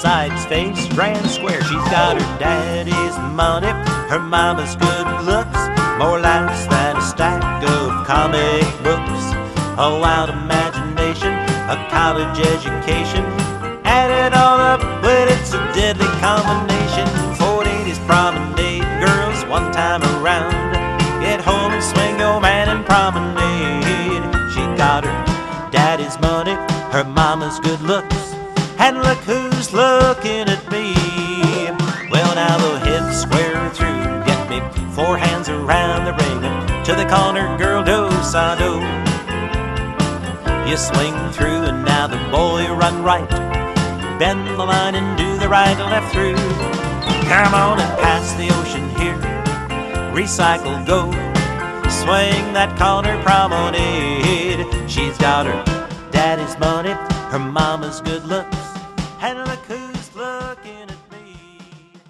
sides face, grand square. She's got her daddy's money, her mama's good looks, more laughs than a stack of comic books. A wild imagination, a college education, add it all up, but it's a deadly combination. Fort Hays promenade girls one time around, get home and swing your man and promenade. She got her daddy's money, her mama's good looks, and look who's looking at me. Well, now the head square through, get me 4 hands around the ring, to the corner, girl, do-sa-do. You swing through, and now the boy run right, bend the line and do the right left through. Come on and pass the ocean here, recycle, go, swing that corner promenade. She's got her daddy's money, her mama's good looks, and look